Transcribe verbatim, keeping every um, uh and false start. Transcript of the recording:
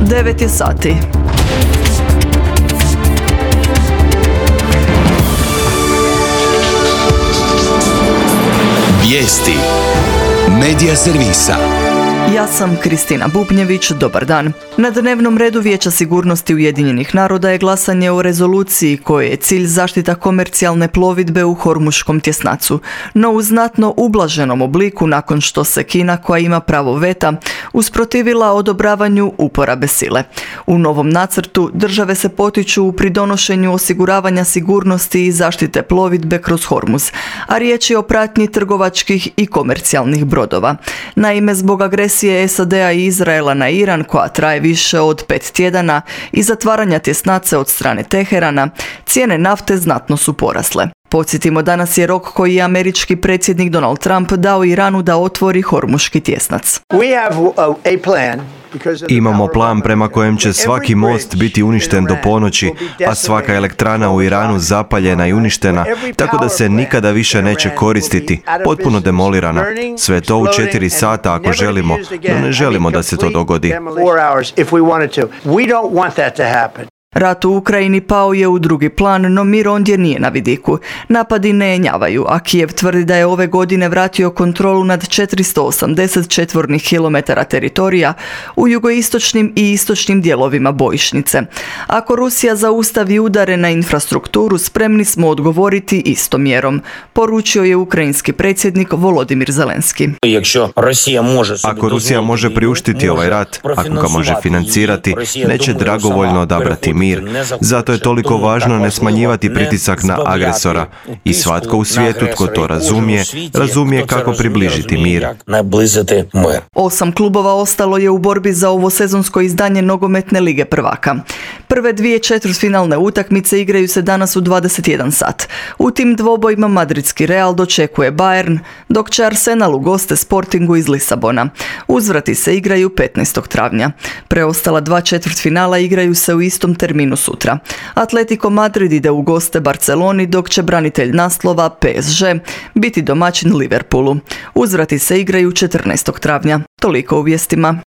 devet je sati. Vijesti Medija servisa. Ja sam Kristina Bubnjević, dobar dan. Na dnevnom redu Vijeća sigurnosti Ujedinjenih naroda je glasanje o rezoluciji koje je cilj zaštita komercijalne plovidbe u Hormuškom tjesnacu, no u znatno ublaženom obliku nakon što se Kina, koja ima pravo veta, usprotivila odobravanju uporabe sile. U novom nacrtu države se potiču u pridonošenju osiguravanja sigurnosti i zaštite plovidbe kroz Hormuz, a riječ je o pratnji trgovačkih i komercijalnih brodova. Naime, zbog agresije S A D-a i Izraela na Iran, koja traje više od pet tjedana, i zatvaranja tjesnace od strane Teherana, cijene nafte znatno su porasle. Podsjetimo, danas je rok koji je američki predsjednik Donald Trump dao Iranu da otvori Hormuški tjesnac. Imamo plan prema kojem će svaki most biti uništen do ponoći, a svaka elektrana u Iranu zapaljena i uništena, tako da se nikada više neće koristiti, potpuno demolirana. Sve to u četiri sata ako želimo, no ne želimo da se to dogodi. Rat u Ukrajini pao je u drugi plan, no mir ondje nije na vidiku. Napadi ne jenjavaju, a Kijev tvrdi da je ove godine vratio kontrolu nad četiristo osamdeset četvornih kilometara teritorija u jugoistočnim i istočnim dijelovima bojišnice. Ako Rusija zaustavi udare na infrastrukturu, spremni smo odgovoriti istom mjerom, poručio je ukrajinski predsjednik Volodimir Zelenski. Ako Rusija može priuštiti ovaj rat, ako ga može financirati, neće dragovoljno odabrati mir. Zato je toliko važno ne smanjivati pritisak na agresora i svatko u svijetu tko to razumije, razumije kako približiti mir. Osam klubova ostalo je u borbi za ovo sezonsko izdanje nogometne lige prvaka. Prve dvije četvrtfinalne utakmice igraju se danas u dvadeset jedan sat. U tim dvobojima madridski Real dočekuje Bayern, dok će Arsenal u goste Sportingu iz Lisabona. Uzvrati se igraju petnaestog travnja. Preostala dva četvrtfinala igraju se u istom terminu sutra. Atletico Madrid ide u goste Barceloni, dok će branitelj naslova P S G biti domaćin Liverpoolu. Uzvrati se igraju četrnaestog travnja. Toliko u vijestima.